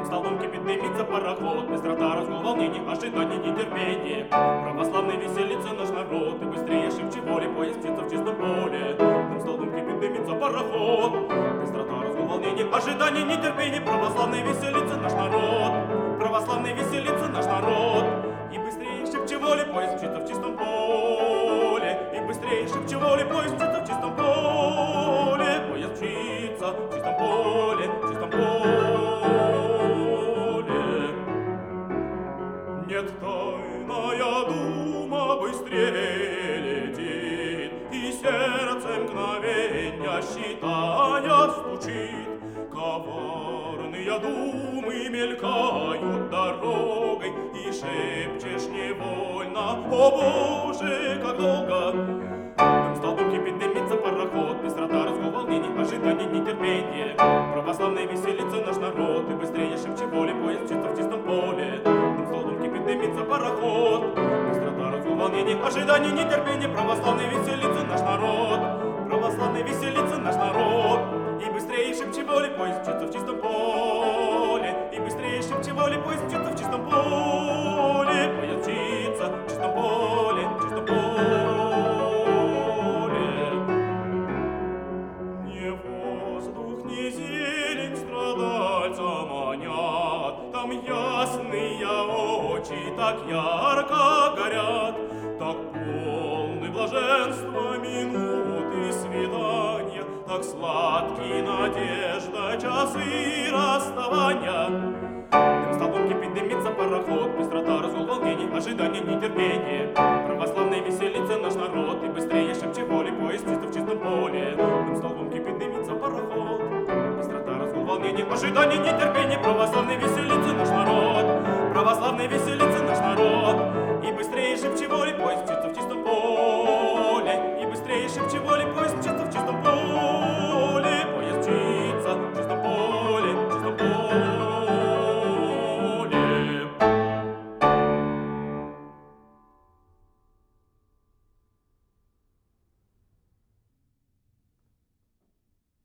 столбом кипит, дымится пароход, быстрота, разгул, волнение, ожидание, нетерпение. Православный веселится наш народ, и быстрее шибче воли поезд мчится в чистом поле. Дым столбом кипит, дымится пароход, быстрота, разгул, волнение, ожидание, нетерпение. Православный веселится наш народ, православный веселится наш народ, и быстрее шибче воли поезд мчится в чистом поле, и быстрее шибче воли поезд мчится в чистом поле, поезд мчится в чистом поле, в чистом поле. Нет, тайная дума быстрее летит, и сердце мгновенья считая стучит. Коварные думы мелькают дорогой, и шепчешь невольно: о Боже, как долго! Дым столбом кипит, дымится пароход, быстрота, разгул, волнение, ожидание, нетерпение. Православный веселится наш народ, и быстрее шибче воли поезд мчится в чистом поле. Дым столбом кипит, дымится пароход, быстрота, разгул, волнение, ожидание, нетерпение. Православный веселится наш народ, православный веселится наш народ, и быстрее шибче воли поезд мчится в чистом поле, и быстрее шибче воли поезд мчится в чистом поле, поезд мчится в чистом поле, в чистом поле. Не воздух, не зелень страдальца манят, там ясные очи так ярко горят, так полны блаженства минуты свидания, так сладки надежда часы расставания. Дым столбом кипит, дымится пароход, быстрота, разгул, волнение, ожидание, нетерпение. Православный веселится наш народ, и быстрее шибче воли поезд мчится в чистом поле. Дым столбом кипит, дымится пароход, быстрота, разгул, волнение, ожидание, нетерпение. Православный веселится наш народ, православный веселится наш народ, и быстрее шибче